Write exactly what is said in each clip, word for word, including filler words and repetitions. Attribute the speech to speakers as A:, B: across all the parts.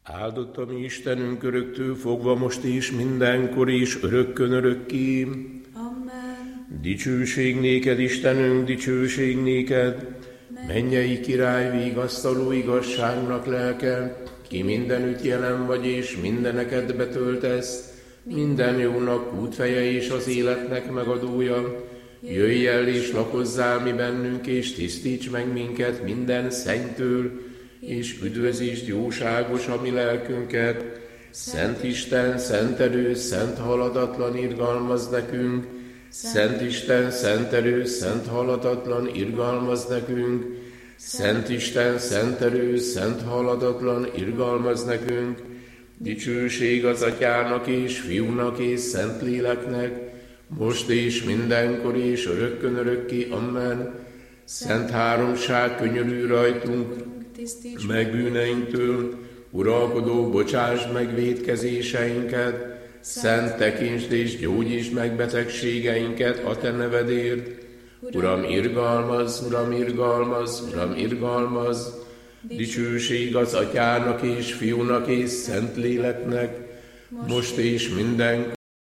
A: Áldott a mi Istenünk öröktől fogva most és mindenkor és örökkön örökké.
B: Amen.
A: Dicsőség néked, Istenünk, dicsőség néked, mennyei király, vigasztaló igazságnak lelke, ki mindenütt jelen vagy és mindeneket betöltesz, minden jónak útfeje és az életnek megadója. Jöjj el és lakozzál mi bennünk, és tisztíts meg minket minden szennytől, és üdvözítsd jóságos a mi lelkünket. Szent Isten, szent erő, szent haladatlan irgalmaz nekünk. Szent Isten, szent erő, szent haladatlan irgalmaz nekünk. Szent Isten, szent erő, szent haladatlan irgalmaz nekünk. Dicsőség az Atyának és Fiúnak és Szentléleknek, most és mindenkor és örökkön örökké. Amen. Szent háromság, könyörülj rajtunk, meg bűneinktől, uralkodó, bocsásd meg vétkezéseinket, szent tekintsd és gyógyítsd meg betegségeinket a te nevedért. Uram, irgalmaz, Uram, irgalmaz, Uram, irgalmaz, dicsőség az Atyának és Fiúnak és Szentléleknek, most és mindenkor.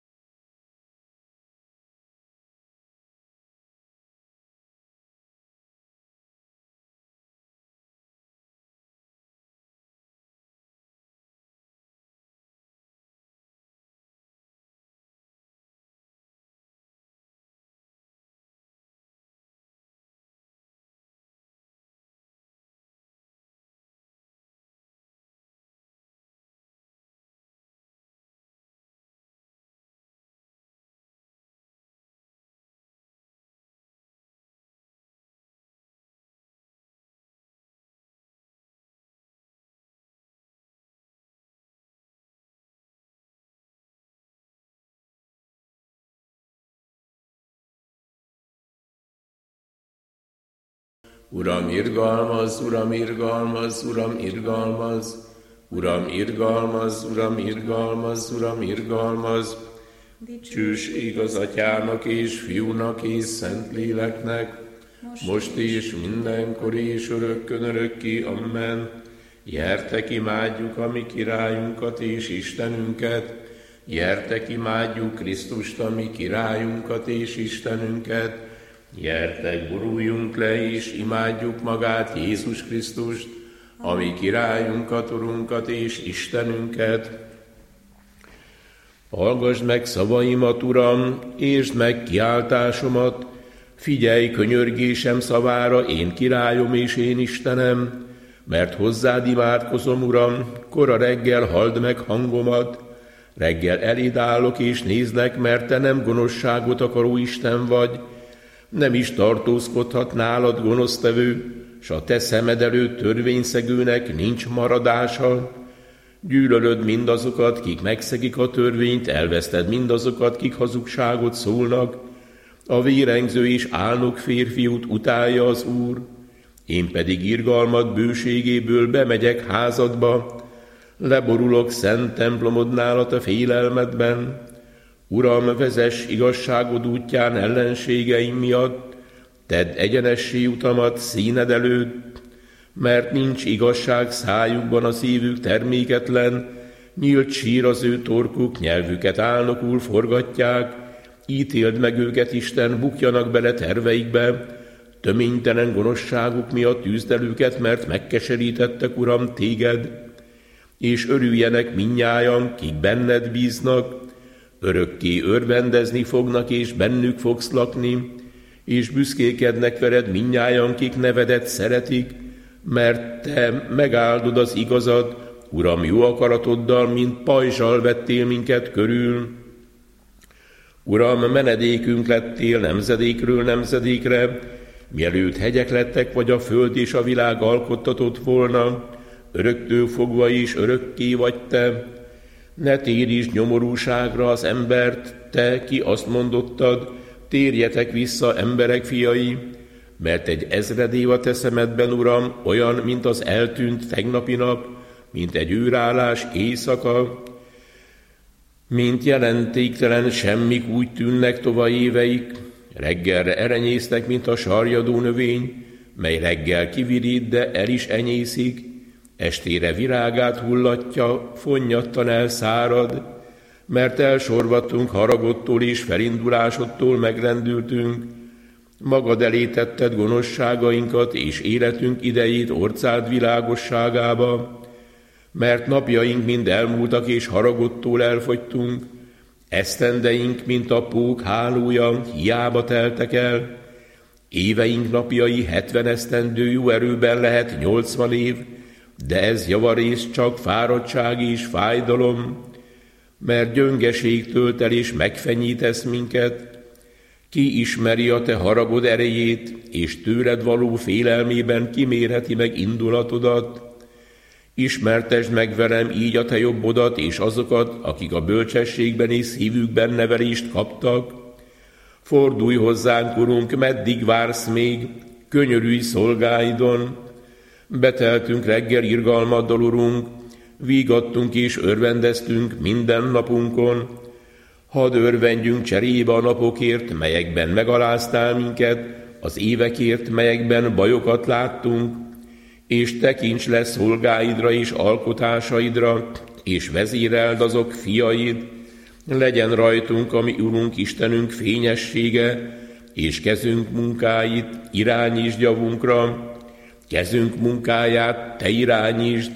A: Uram, irgalmaz, Uram, irgalmaz, Uram, irgalmaz, Uram, irgalmaz, Uram, irgalmaz, Uram, irgalmaz, dicsőség az Atyának és Fiúnak és Szentléleknek, most és mindenkor és örökkön örökké. Amen. Gyertek, imádjuk a mi királyunkat és Istenünket, gyertek, imádjuk Krisztust, a mi királyunkat és Istenünket, gyertek, boruljunk le, és imádjuk magát, Jézus Krisztust, a mi királyunkat, Urunkat és Istenünket. Hallgasd meg szavaimat, Uram, értsd meg kiáltásomat, figyelj könyörgésem szavára, én királyom és én Istenem, mert hozzád imádkozom, Uram, kora reggel halld meg hangomat, reggel eléd állok és nézlek, mert te nem gonoszságot akaró Isten vagy, nem is tartózkodhat nálad gonosztevő, s a te szemed előtt törvényszegőnek nincs maradása. Gyűlölöd mindazokat, kik megszegik a törvényt, elveszted mindazokat, kik hazugságot szólnak. A vérengző és álnok férfiút utálja az Úr, én pedig irgalmad bőségéből bemegyek házadba, leborulok szent templomodnál a te félelmedben. Uram, vezess igazságod útján ellenségeim miatt, tedd egyenessé utamat színed előtt, mert nincs igazság szájukban, a szívük terméketlen, nyílt sír az ő torkuk, nyelvüket álnokul forgatják, ítéld meg őket, Isten, bukjanak bele terveikbe, töménytelen gonoszságuk miatt tűzd el őket, mert megkeserítettek, Uram, téged, és örüljenek mindnyájan, kik benned bíznak, örökké örvendezni fognak, és bennük fogsz lakni, és büszkékednek veled mindnyájan, kik nevedet szeretik, mert te megáldod az igazad, Uram, jó akaratoddal, mint pajzsal vettél minket körül. Uram, menedékünk lettél nemzedékről nemzedékre, mielőtt hegyek lettek, vagy a föld és a világ alkottatott volna, öröktől fogva is örökké vagy te. Ne térítsd nyomorúságra az embert, te, ki azt mondottad, térjetek vissza, emberek fiai, mert egy ezred év a te szemedben, Uram, olyan, mint az eltűnt tegnapi nap, mint egy űrállás éjszaka, mint jelentéktelen semmik úgy tűnnek tovább éveik, reggelre erenyésznek, mint a sarjadó növény, mely reggel kivirít, de el is enyészik, estére virágát hullatja, fonnyattan elszárad, mert elsorvadtunk haragodtól és felindulásodtól megrendültünk, magad elé tetted gonoszságainkat és életünk idejét orcád világosságába, mert napjaink mind elmúltak és haragodtól elfogytunk, esztendeink, mint a pók hálója, hiába teltek el, éveink napjai hetven esztendő jó erőben lehet nyolcvan év, de ez javarészt csak fáradtság és fájdalom, mert gyöngeség tölt el és megfenyítesz minket. Ki ismeri a te haragod erejét, és tőled való félelmében kimérheti meg indulatodat? Ismertesd meg velem így a te jobbodat és azokat, akik a bölcsességben és szívükben nevelést kaptak. Fordulj hozzánk, Urunk, meddig vársz még, könyörülj szolgáidon. Beteltünk reggel irgalmaddal, Urunk, vígadtunk és örvendeztünk minden napunkon. Hadd örvendjünk cserébe a napokért, melyekben megaláztál minket, az évekért, melyekben bajokat láttunk, és tekints le szolgáidra és alkotásaidra, és vezéreld azok fiaid, legyen rajtunk, ami Urunk Istenünk fényessége, és kezünk munkáit irányítsd javunkra, kezünk munkáját te irányítsd.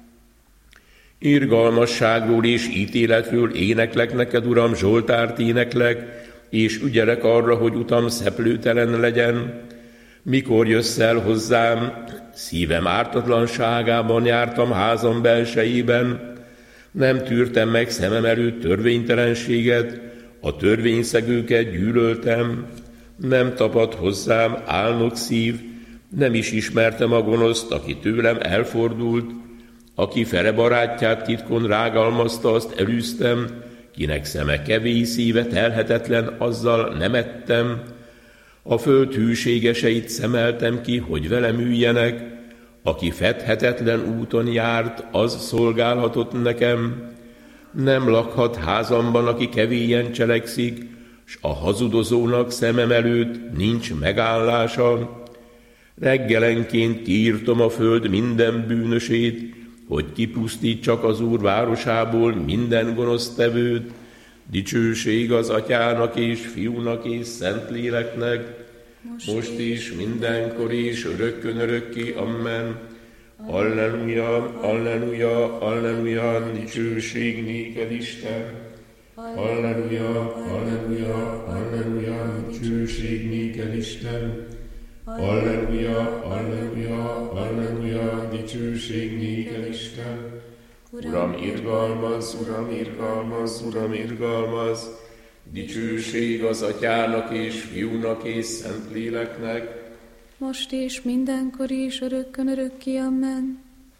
A: Irgalmasságról és ítéletről éneklek neked, Uram, zsoltárt éneklek, és ügyelek arra, hogy utam szeplőtelen legyen. Mikor jössz el hozzám, szívem ártatlanságában jártam házam belsejében, nem tűrtem meg szemem előtt törvénytelenséget, a törvényszegőket gyűlöltem, nem tapadt hozzám álnok szív, nem is ismertem a gonoszt, aki tőlem elfordult, aki fele barátját titkon rágalmazta, azt elűztem, kinek szeme kevés, szíve telhetetlen, azzal nem ettem. A föld hűségeseit szemeltem ki, hogy velem üljenek, aki fedhetetlen úton járt, az szolgálhatott nekem. Nem lakhat házamban, aki kevélyen cselekszik, s a hazudozónak szemem előtt nincs megállása. Reggelenként kiírtom a föld minden bűnösét, hogy kipusztítsak az Úr városából minden gonosztevőt. Dicsőség az Atyának és Fiúnak és Szentléleknek, most, most is, mindenkor is, örökkön örökké. Amen. Alleluja, alleluja, alleluja, dicsőség néked, Isten. Alleluja, alleluja, alleluja, dicsőség néked, Isten. Alleluja, alleluja, alleluja, dicsőség néked, Isten. Uram, irgalmaz, Uram, irgalmaz, Uram, irgalmaz, dicsőség az Atyának és Fiúnak és Szentléleknek,
B: most és mindenkor is, örökkön örökké. Amen.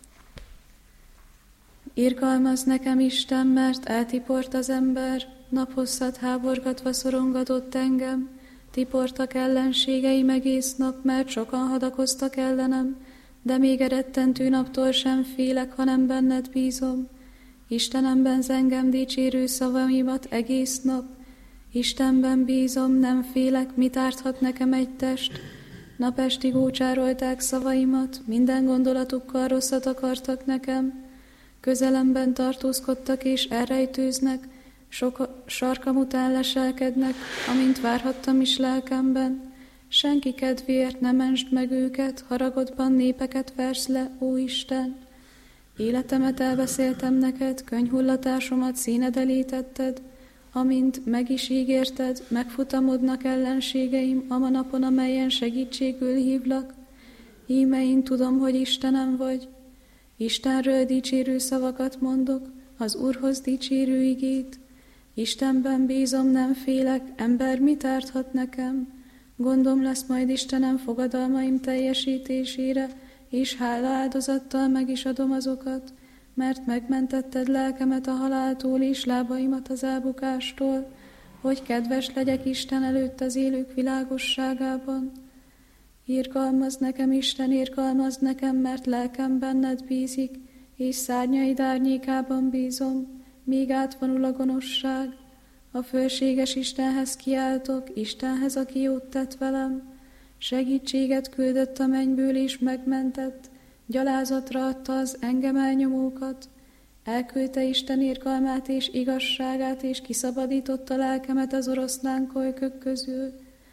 B: Irgalmaz nekem, Isten, mert eltiport az ember, naphosszat háborgatva szorongatott engem, tiportak ellenségeim egész nap, mert sokan hadakoztak ellenem, de még erettentő naptól sem félek, hanem benned bízom. Istenemben engem dicsérő szavaimat egész nap, Istenben bízom, nem félek, mit árthat nekem egy test. Napestig ócsárolták szavaimat, minden gondolatukkal rosszat akartak nekem. Közelemben tartózkodtak és elrejtőznek, sok sarkam után leselkednek, amint várhattam is lelkemben. Senki kedvéért ne mentsd meg őket, haragodban népeket versz le, ó Isten. Életemet elbeszéltem neked, könyhullatásomat színed elé tetted, amint meg is ígérted, megfutamodnak ellenségeim a napon, amelyen segítségül hívlak. Íme én tudom, hogy Istenem vagy. Istenről dicsérő szavakat mondok, az Úrhoz dicsérő igét. Istenben bízom, nem félek, ember mit árthat nekem? Gondom lesz majd Istenem fogadalmaim teljesítésére, és hála áldozattal meg is adom azokat, mert megmentetted lelkemet a haláltól és lábaimat az elbukástól, hogy kedves legyek Isten előtt az élők világosságában. Irgalmaz nekem, Isten, irgalmaz nekem, mert lelkem benned bízik, és szárnyaid árnyékában bízom, míg átvonul a gonoszság. A fölséges Istenhez kiáltok, Istenhez, aki jót tett velem. Segítséget küldött a mennyből és megmentett, gyalázatra adta az engem elnyomókat, elküldte Isten irgalmát és igazságát, és kiszabadította lelkemet az oroszlán kolykök közül.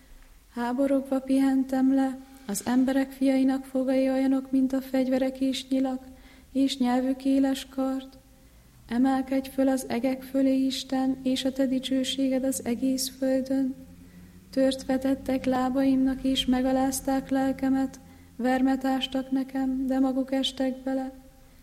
B: Háborogva pihentem le, az emberek fiainak fogai olyanok, mint a fegyverek és nyilak, és nyelvük éles kard. Emelkedj föl az egek fölé, Isten, és a te dicsőséged az egész földön. Tört vetettek lábaimnak, és megalázták lelkemet, vermet ástak nekem, de maguk estek bele.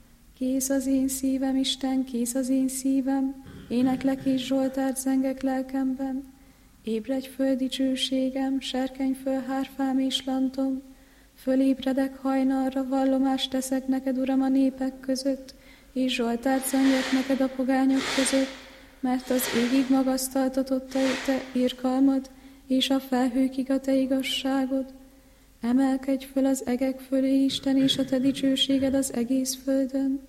B: Kész az én szívem, Isten, kész az én szívem, éneklek és zsoltárt zengek lelkemben. Ébredj föl, dicsőségem, serkenj föl, hárfám és lantom. Fölébredek hajnalra, vallomást teszek neked, Uram, a népek között, és zsoltárt zengek neked a pogányok között, mert az égig magasztaltatott a te irgalmad, és a felhőkig a te igazságod. Emelkedj föl az egek fölé, Isten, és a te dicsőséged az egész földön.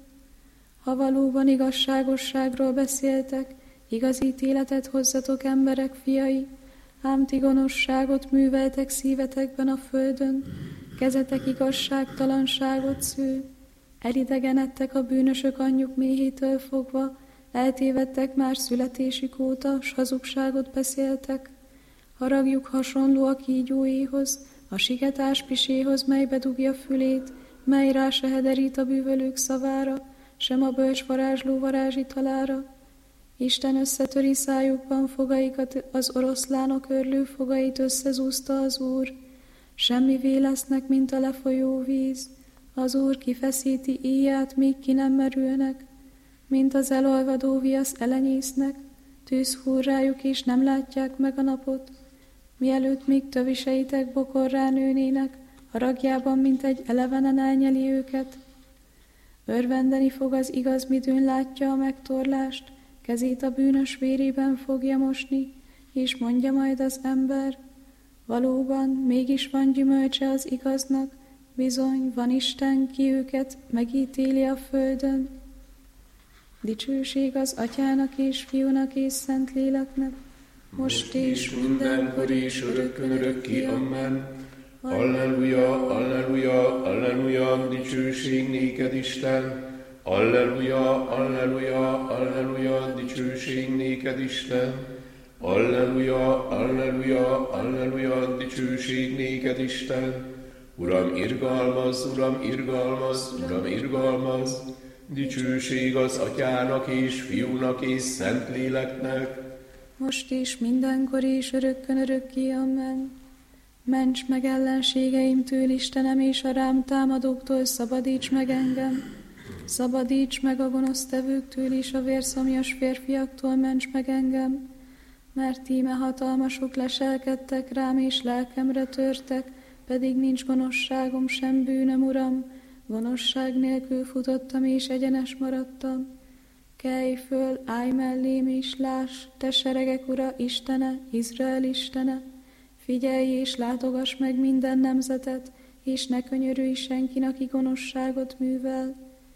B: Ha valóban igazságosságról beszéltek, igaz ítéletet hozzatok, emberek fiai, ám ti gonoszságot műveltek szívetekben a földön, kezetek igazságtalanságot szül. Elidegenedtek a bűnösök anyjuk méhétől fogva, eltévedtek már születésük óta, s hazugságot beszéltek. Haragjuk hasonló a kígyóéhoz, a sigetás piséhoz, mely bedugja fülét, mely rá se hederít a bűvölők szavára, sem a bölcs varázsló varázsitalára. Isten összetöri szájukban fogaikat, az oroszlánok örlő fogait összezúzta az Úr. Semmivé lesznek, mint a lefolyó víz. Az Úr kifeszíti íját, míg ki nem merülnek, mint az elolvadó viasz elenyésznek, tűz húr rájuk, és nem látják meg a napot. Mielőtt még töviseitek bokorrá nőnének, haragjában, mint egy elevenen elnyeli őket. Örvendeni fog az igaz, midőn látja a megtorlást, kezét a bűnös vérében fogja mosni, és mondja majd az ember, valóban mégis van gyümölcse az igaznak, bizony van Isten, ki őket megítéli a földön. Dicsőség az Atyának és Fiúnak és Szentléleknek, most és mindenkor és örökkön örökké. Amen.
A: Alleluja, alleluja, alleluja, dicsőség néked, Isten. Alleluja, alleluja, alleluja, dicsőség néked, Isten. Alleluja, alleluja, alleluja, dicsőség néked, Isten. Uram, irgalmaz, Uram, irgalmaz, Uram, irgalmaz. Dicsőség az Atyának és Fiúnak és Szentléleknek,
B: most is mindenkor és örökkön örökké. Amen. Ments meg ellenségeimtől, Istenem, és a rám támadóktól szabadíts meg engem. Szabadíts meg a gonosztevőktől, és a vérszomjas férfiaktól ments meg engem. Mert íme hatalmasok leselkedtek rám, és lelkemre törtek, pedig nincs gonoszságom, sem bűnöm, Uram. Gonoszság nélkül futottam, és egyenes maradtam. Kelj föl, állj mellém, és láss, te seregek Ura, Istene, Izrael Istene. Figyelj és látogass meg minden nemzetet, és ne könyörülj senkin, aki gonoszságot művel.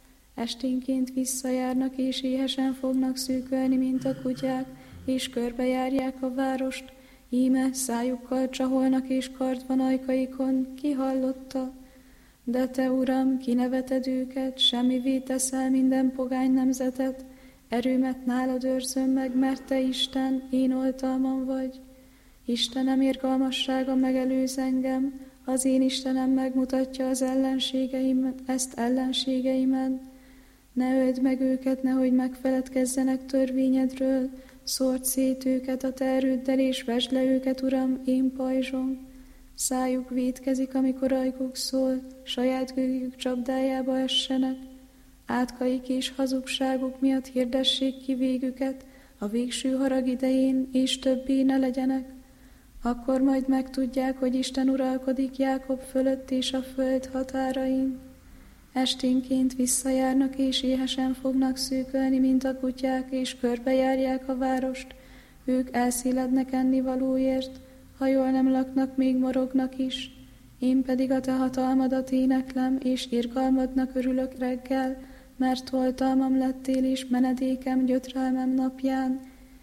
B: Esténként visszajárnak, és éhesen fognak szűkölni, mint a kutyák, és körbejárják a várost. Íme szájukkal csaholnak, és kard van ajkaikon, ki hallotta? De te, Uram, kineveted őket, semmivé teszel minden pogány nemzetet, erőmet nálad őrzöm meg, mert te Isten, én oltalmam vagy. Istenem irgalmassága megelőz engem, az én Istenem megmutatja az ellenségeimet, ezt ellenségeimen. Ne öld meg őket, nehogy megfeledkezzenek törvényedről, szórd szét őket a te erőddel, és vesd le őket, Uram, én pajzsom. Szájuk vétkezik, amikor ajkuk szól, saját gőgük csapdájába essenek. Átkaik és hazugságuk miatt hirdessék ki végüket a végső harag idején, és többé ne legyenek. Akkor majd megtudják, hogy Isten uralkodik Jákob fölött és a föld határain. Esténként visszajárnak, és éhesen fognak szűkölni, mint a kutyák, és körbejárják a várost. Ők elszélednek ennivalóért, ha jól nem laknak, még morognak is. Én pedig a te hatalmadat éneklem, és irgalmadnak örülök reggel, mert oltalmam lettél, és menedékem, gyötrelmem napján.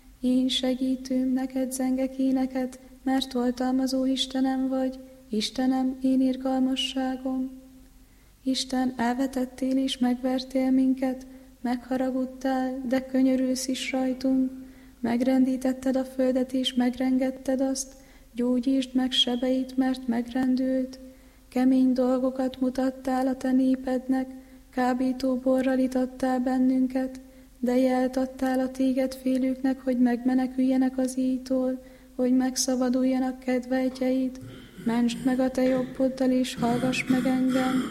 B: Én segítőm, neked zengek éneket, mert oltalmazó Istenem vagy, Istenem, én irgalmasságom. Isten, elvetettél és megvertél minket, megharagudtál, de könyörülsz is rajtunk. Megrendítetted a földet és megrengetted azt, gyógyítsd meg sebeit, mert megrendült. Kemény dolgokat mutattál a te népednek, kábító borral itattál bennünket, de jelt adtál a téged félőknek, hogy megmeneküljenek az íjtól, hogy megszabaduljanak kedvelytjeid. Mentsd meg a te jobboddal, és hallgass meg engem.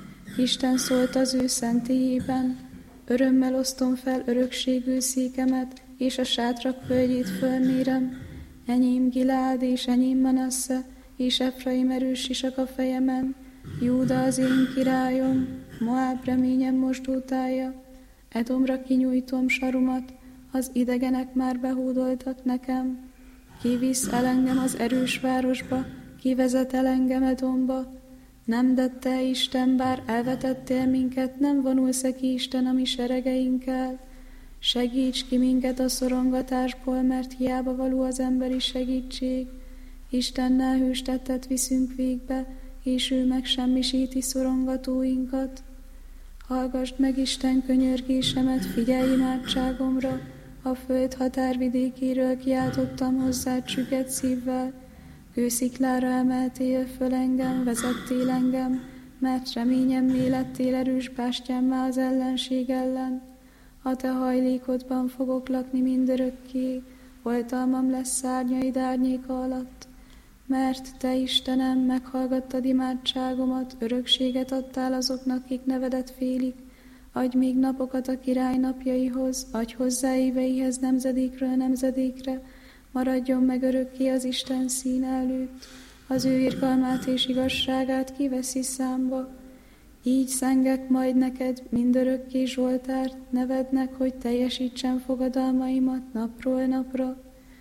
B: Isten szólt az ő szentélyében, örömmel osztom fel örökségű székemet, és a sátrak földjét fölmérem. Enyém Gileád és enyém Manasse, és Efraim erős sisak a fejemen. Júda az én királyom, Moáb reményem mosdótája. Edomra kinyújtom sarumat, az idegenek már behódoltak nekem. Ki visz el engem az erős városba, ki vezet el engem Edomba. Nem, de te, Isten, bár elvetettél minket, nem vonulsz-e ki, Isten, a mi seregeinkkel? Segíts ki minket a szorongatásból, mert hiába való az emberi segítség. Istennel hőstettet viszünk végbe, és ő megsemmisíti szorongatóinkat. Hallgasd meg Isten könyörgésemet, figyelj imádságomra, a föld határvidékéről kiáltottam hozzá csüket szívvel. Kősziklára emeltél föl engem, vezettél engem, mert reményemmé lettél erős bástyámmá az ellenség ellen. A te hajlékodban fogok lakni mindörökké, oltalmam lesz szárnyaid árnyéka alatt. Mert te, Istenem, meghallgattad imádságomat, örökséget adtál azoknak, akik nevedet félik. Adj még napokat a király napjaihoz, adj hozzá éveihez nemzedékről nemzedékre, maradjon meg örökké az Isten színe előtt, az ő irgalmát és igazságát kiveszi számba. Így szengek majd neked mindörökké Zsoltárt, nevednek, hogy teljesítsen fogadalmaimat napról napra.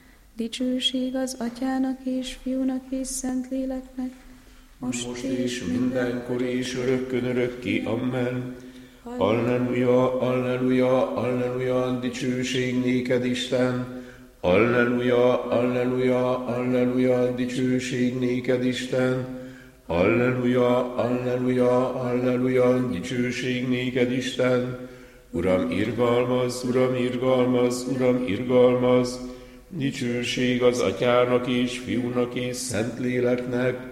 B: Dicsőség az Atyának és Fiúnak és Szentléleknek,
A: most, most és mindenkor és örökkön örökké. Amen. Alleluja, alleluja, alleluja, dicsőség néked, Isten. Alleluja, alleluja, alleluja, dicsőség néked, Isten. Alleluja, alleluja, alleluja, dicsőség néked, Isten. Uram, irgalmaz, Uram, irgalmaz, Uram, irgalmaz, dicsőség az Atyának és Fiúnak és Szentléleknek.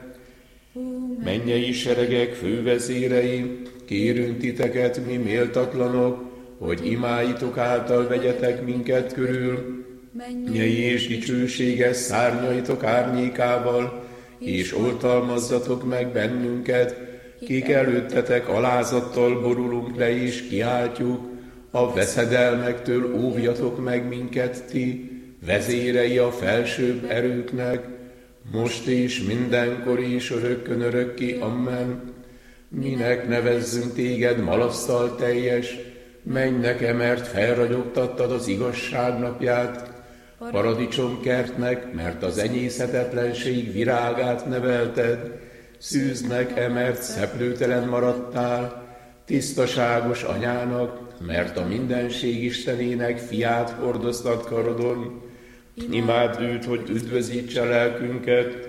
A: Mennyei seregek fővezérei, kérünk titeket, mi méltatlanok, hogy imáitok által vegyetek minket körül, mennyei és dicsőséges szárnyaitok árnyékával, és oltalmazzatok meg bennünket, kik előttetek alázattal borulunk le és kiáltjuk, a veszedelmektől óvjatok meg minket ti, vezérei a felsőbb erőknek, most és mindenkor és örökkön örökké. Amen. Minek nevezzünk téged malasztal teljes, menj nekem, mert felragyogtattad az igazság napját, paradicsomkertnek, mert az enyészhetetlenség virágát nevelted, szűznek-e, mert szeplőtelen maradtál, tisztaságos anyának, mert a mindenség Istenének fiát hordoztat karodon. Imádd őt, hogy üdvözítse lelkünket.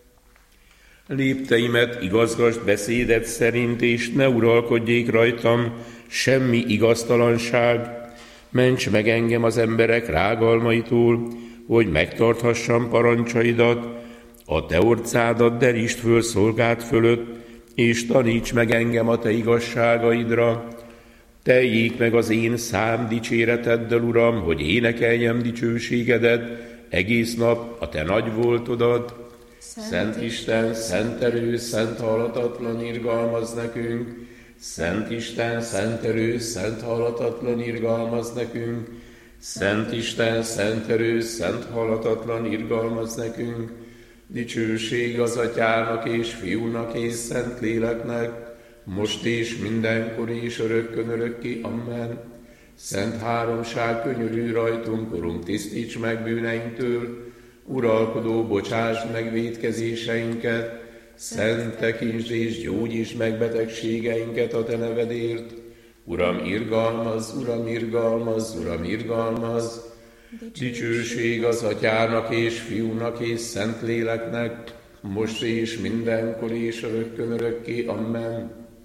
A: Lépteimet igazgasd beszédet szerint, és ne uralkodjék rajtam semmi igaztalanság. Ments meg engem az emberek rágalmaitól, hogy megtarthassam parancsaidat. A te orcádat derítsd föl szolgád fölött, és taníts meg engem a te igazságaidra. Teljék meg az én szám dicséreteddel, Uram, hogy énekeljem dicsőségedet egész nap a te nagy voltodat. Szent Isten, szent erő, szent halatatlan irgalmaz nekünk. Szent Isten, szent erő, szent halatatlan irgalmaz nekünk. Szent Isten, szent erő, szent halatatlan irgalmaz nekünk. Dicsőség az Atyának és Fiúnak és Szentléleknek, most és mindenkor és örökkön örökké. Amen. Szent háromság, könyörülj rajtunk, Urunk, tisztíts meg bűneinktől. Uralkodó, bocsásd meg vétkezéseinket. Szent, tekintsd és gyógyítsd meg betegségeinket a te nevedért. Uram, irgalmaz, Uram, irgalmaz, Uram, irgalmaz. Dicsőség az Atyának és Fiúnak és Szentléleknek, most és mindenkor és örökkön örökké. Amen.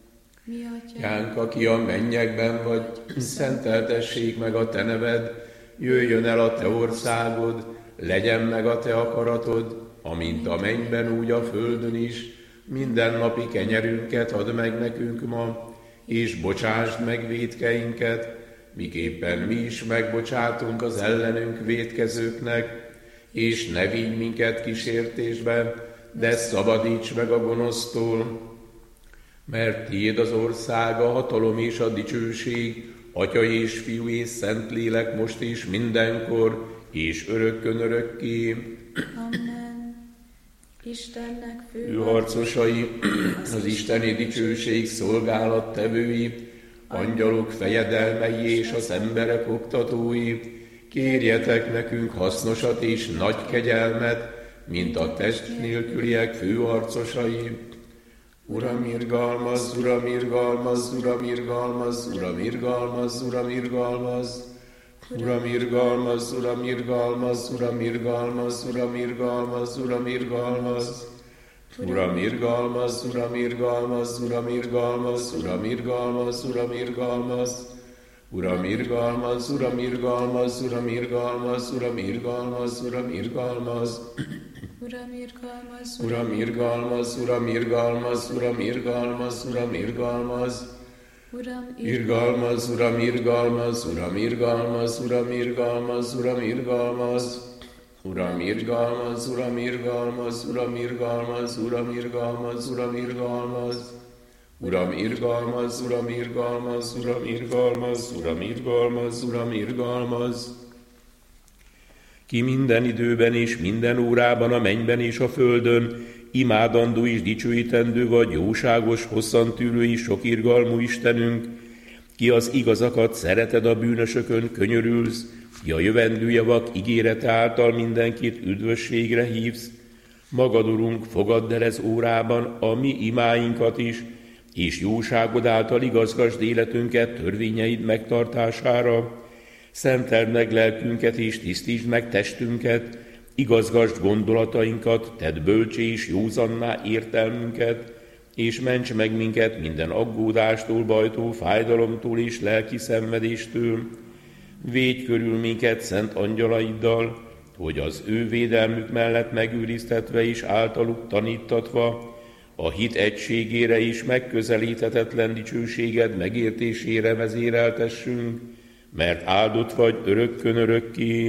B: Mi atyánk,
A: Atyánk, aki a mennyekben vagy, szenteltessék meg a te neved, jöjjön el a te országod, legyen meg a te akaratod, amint a mennyben, úgy a földön is. Mindennapi kenyerünket add meg nekünk ma, és bocsásd meg vétkeinket, miképpen mi is megbocsátunk az ellenünk vétkezőknek, és ne vigy minket kísértésbe, de szabadíts meg a gonosztól, mert tiéd az ország, a hatalom és a dicsőség, Atya és Fiú és Szentlélek, most is mindenkor, és örökkön örökké.
B: Amen. Istennek
A: Ő
B: fő
A: harcosai, az isteni dicsőség szolgálattevői, angyalok fejedelmei és az emberek oktatói, kérjetek nekünk hasznosat és nagy kegyelmet, mint a test nélküliek főharcosai. Uram, irgalmazz, Uram, irgalmazz, Uram, irgalmazz, Uram, irgalmazz, Uram, irgalmazz. Uram, irgalmazz, Uram, irgalmazz, Uram, irgalmazz, Uram, irgalmazz, Uram, irgalmazz. Uram, irgalmazz, Uram, irgalmazz, Uram, irgalmazz, Uram, irgalmazz, Uram, irgalmazz. Uram, irgalmazz, Uram, irgalmazz, Uram, irgalmazz, Uram, irgalmazz, Uram, irgalmazz.
B: Uram, irgalmazz,
A: Uram, irgalmazz, Uram, irgalmazz, Uram, irgalmazz, Uram, irgalmazz.
B: Uram,
A: Irgalmazz, Uram, irgalmazz, Uram, irgalmazz, Uram, irgalmazz, Uram, irgalmazz. Uram, irgalmazz, Uram, irgalmazz, Uram, irgalmazz, Uram, irgalmazz, Uram, irgalmazz. Uram, irgalmazz, Uram, irgalmazz, Uram, irgalmazz, Uram, irgalmazz, Uram, irgalmazz. Ki minden időben és minden órában a mennyben és a földön imádandó és dicsőítendő vagy, jóságos, hosszantűrő és sokirgalmú Istenünk, ki az igazakat szereted, a bűnösökön könyörülsz, ki a jövendő javak ígérete által mindenkit üdvösségre hívsz, magad, Urunk, fogadd el ez órában a mi imáinkat is, és jóságod által igazgasd életünket törvényeid megtartására. Szenteld meg lelkünket és tisztítsd meg testünket, igazgasd gondolatainkat, tedd bölcsé és józanná értelmünket, és ments meg minket minden aggódástól, bajtól, fájdalomtól és lelki szenvedéstől. Védj körül minket szent angyalaiddal, hogy az ő védelmük mellett megőriztetve és általuk tanítatva, a hit egységére is megközelíthetetlen dicsőséged megértésére vezéreltessünk, mert áldott vagy örökkön örökké.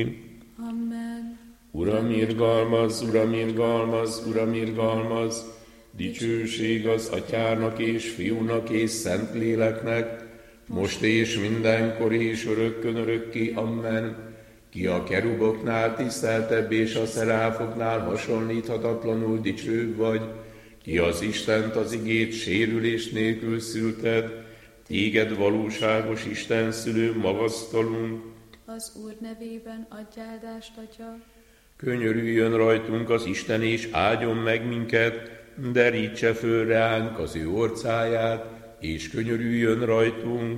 B: Amen.
A: Uram, irgalmazz, Uram, irgalmazz, Uram, irgalmazz, dicsőség az Atyának és Fiúnak és Szentléleknek, most és mindenkor és örökkön örökké. Amen. Ki a keruboknál tiszteltebb és a szeráfoknál hasonlíthatatlanul dicsőbb vagy, ki az Istent az igét sérülés nélkül szülted, téged valóságos Isten szülő magasztalunk.
B: Az Úr nevében adj áldást, Atya.
A: Könyörüljön rajtunk az Isten, és áldjon meg minket, derítse föl ránk az ő orcáját, és könyörüljön rajtunk.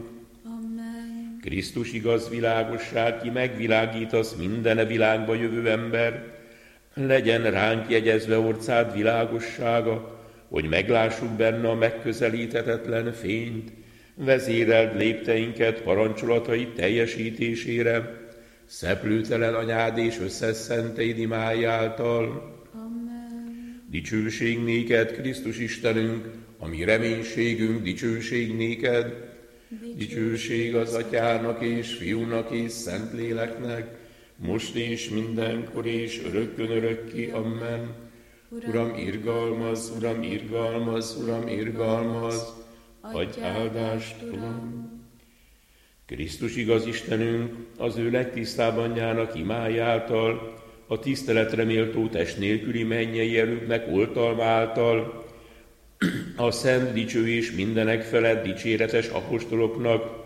B: Amen.
A: Krisztus igaz világosság, ki megvilágítasz mindene világba jövő ember, legyen ránk jegyezve orcád világossága, hogy meglássuk benne a megközelíthetetlen fényt, vezéreld lépteinket parancsolatai teljesítésére, szeplőtelen anyád és összes szenteid imái által.
B: Amen.
A: Dicsőség néked, Krisztus Istenünk, a mi reménységünk, dicsőség néked, dicsőség az Atyának és Fiúnak és Szentléleknek, most és mindenkor és örökkön örökké. Amen. Uram, irgalmazz, Uram, irgalmazz, Uram, irgalmazz, adj áldást, Uram. Krisztus igaz Istenünk, az ő legtisztább anyjának imái által, a tiszteletre méltó test nélküli mennyei erőknek oltalma által, a szent, dicső és mindenek felett dicséretes apostoloknak,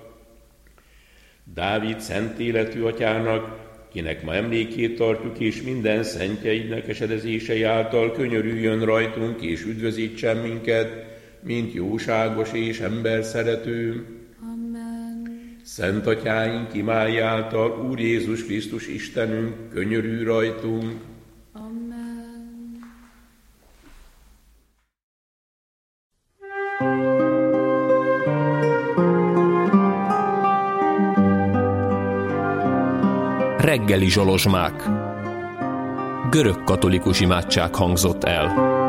A: Dávid szent életű atyának, kinek ma emlékét tartjuk, és minden szentjeidnek esedezései által könyörüljön rajtunk, és üdvözítsen minket, mint jóságos és emberszerető.
B: Amen.
A: Szent atyáink imái által, Úr Jézus Krisztus Istenünk, könyörülj rajtunk.
B: Amen.
C: Reggeli zsolozsmák. Görög katolikus imádság hangzott el.